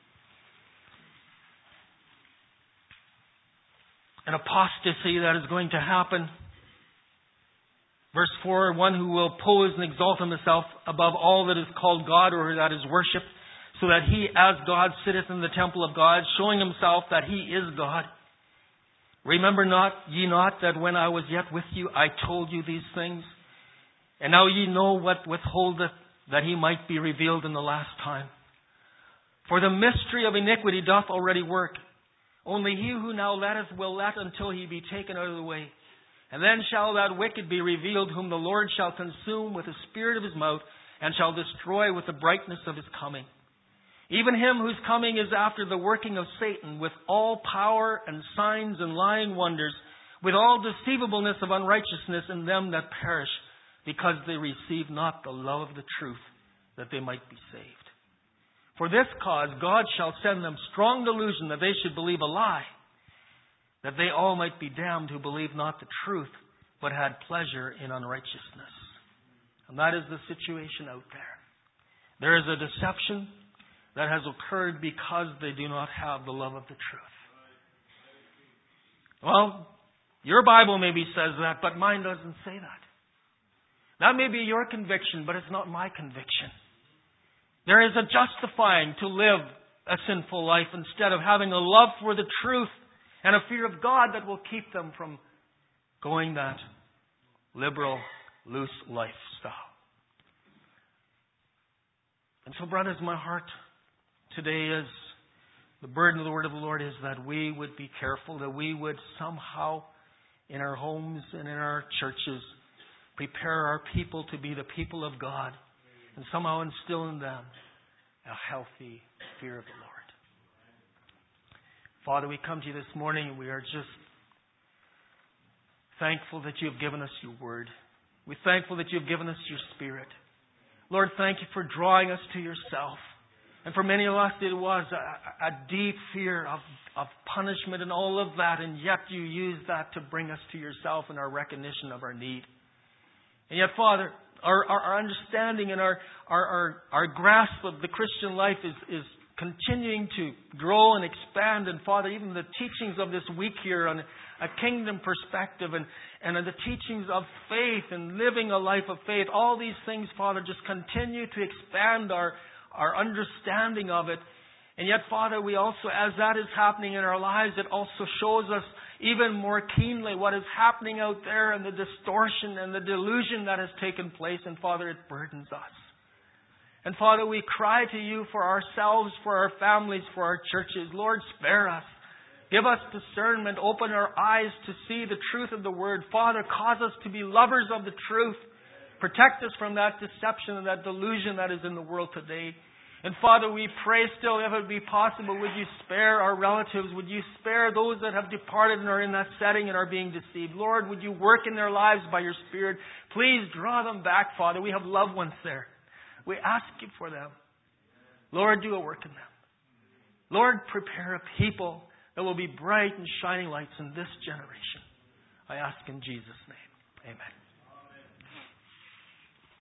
an apostasy that is going to happen. Verse four, one who will oppose and exalt himself above all that is called God or that is worshipped, so that He as God sitteth in the temple of God, showing Himself that He is God. Remember not ye not that when I was yet with you, I told you these things? And now ye know what withholdeth, that He might be revealed in the last time. For the mystery of iniquity doth already work. Only he who now letteth will let until he be taken out of the way. And then shall that wicked be revealed, whom the Lord shall consume with the spirit of His mouth, and shall destroy with the brightness of His coming. Even him whose coming is after the working of Satan, with all power and signs and lying wonders, with all deceivableness of unrighteousness in them that perish, because they receive not the love of the truth, that they might be saved. For this cause God shall send them strong delusion, that they should believe a lie, that they all might be damned who believe not the truth, but had pleasure in unrighteousness. And that is the situation out there. There is a deception that has occurred because they do not have the love of the truth. Well, your Bible maybe says that, but mine doesn't say that. That may be your conviction, but it's not my conviction. There is a justifying to live a sinful life instead of having a love for the truth and a fear of God that will keep them from going that liberal, loose lifestyle. And so, brothers, my heart today is, the burden of the word of the Lord is that we would be careful, that we would somehow in our homes and in our churches prepare our people to be the people of God, and somehow instill in them a healthy fear of the Lord. Father, we come to you this morning and we are just thankful that you have given us your word. We're thankful that you have given us your Spirit. Lord, thank you for drawing us to yourself. And for many of us, it was a, a deep fear of, of punishment and all of that, and yet you used that to bring us to yourself and our recognition of our need. And yet, Father, Our, our, our understanding and our, our, our, our grasp of the Christian life is, is continuing to grow and expand. And Father, even the teachings of this week here on a kingdom perspective and, and the teachings of faith and living a life of faith, all these things, Father, just continue to expand our, our understanding of it. And yet, Father, we also, as that is happening in our lives, it also shows us even more keenly what is happening out there and the distortion and the delusion that has taken place. And Father, it burdens us. And Father, we cry to you for ourselves, for our families, for our churches. Lord, spare us. Give us discernment. Open our eyes to see the truth of the word. Father, cause us to be lovers of the truth. Protect us from that deception and that delusion that is in the world today. And Father, we pray still, if it be possible, would you spare our relatives? Would you spare those that have departed and are in that setting and are being deceived? Lord, would you work in their lives by your Spirit? Please draw them back, Father. We have loved ones there. We ask you for them. Lord, do a work in them. Lord, prepare a people that will be bright and shining lights in this generation. I ask in Jesus' name. Amen.